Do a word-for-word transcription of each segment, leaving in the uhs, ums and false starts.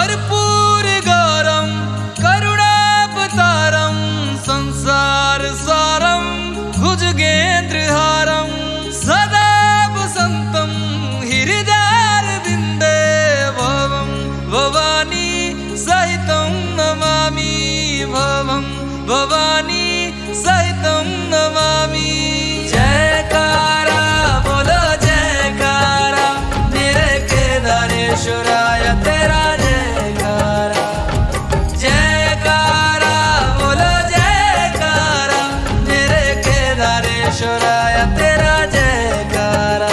कर्पूर गौरम करुणावतारम संसार सारम भुजगेन्द्रहारम सदा वसंतम हृदयारविंदे भवम भवानी सहितं नमामि भवम भवानी सहितं नमामि। जयकारा बोलो जयकारा मेरे केदारेश्वराय तेरा जयकारा। जयकारा बोलो जयकारा मेरे केदारेश्वराय तेरा जयकारा।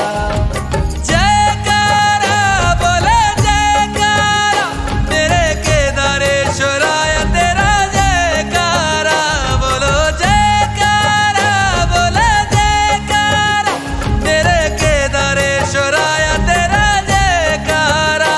जयकारा बोलो जयकारा मेरे केदारेश्वराय तेरा जयकारा। बोलो जयकारा बोलो जयकारा मेरे केदारेश्वराय तेरा जयकारा।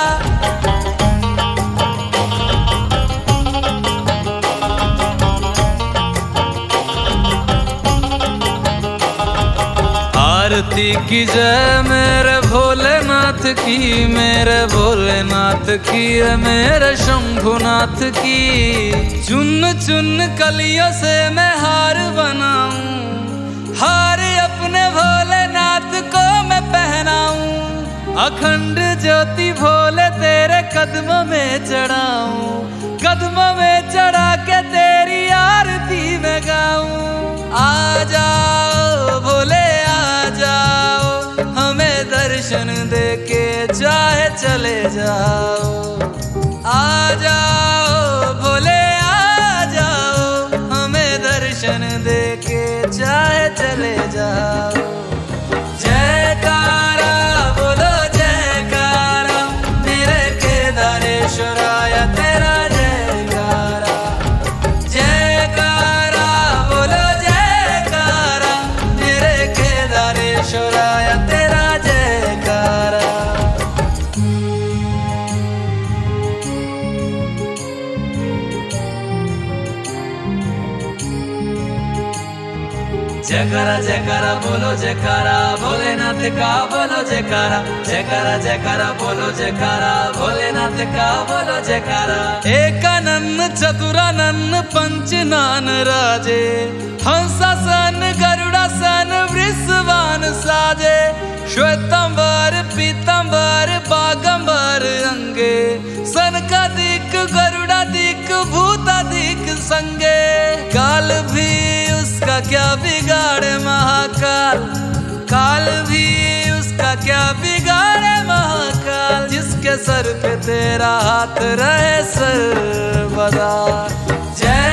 आरती की जय मेरे भोलेनाथ की, मेरे भोलेनाथ की मेरे शंभुनाथ की। चुन चुन कलियों से मैं हार बनाऊं, हार अपने भोलेनाथ को मैं पहनाऊं। अखंड ज्योति भोले तेरे कदमों में चढ़ाऊं, कदमों में चढ़ा के तेरी आरती में गाऊं। आ जाओ भोले आ जाओ हमें दर्शन दे के चाहे चले जाओ। आ जाओ भोले आ जाओ हमें दर्शन दे के चाहे चले जाओ। जयकारा बोलो जयकारा मेरे केदारेश्वराय तेरा जयकारा। जयकारा बोलो जयकारा मेरे केदारेश्वराय तेरा जयकारा। जयकारा जयकारा बोलो जयकारा भोलेनाथ का बोलो जयकारा। जयकारा जयकारा बोलो जयकारा भोलेनाथ का बोलो जयकारा। एकानन चतुरानन पंचनान राजे, हंसासन गरुड़ासन वृषवान साजे। श्वेतंबर पीतंबर बागंबर अंगे, सनकादिक गरुड़ादिक भूतादिक संगे। काल भी उसका क्या बिगाड़े महाकाल, काल भी उसका क्या बिगाड़े महाकाल। जिसके सर पे तेरा हाथ रहे सर्वदा। जय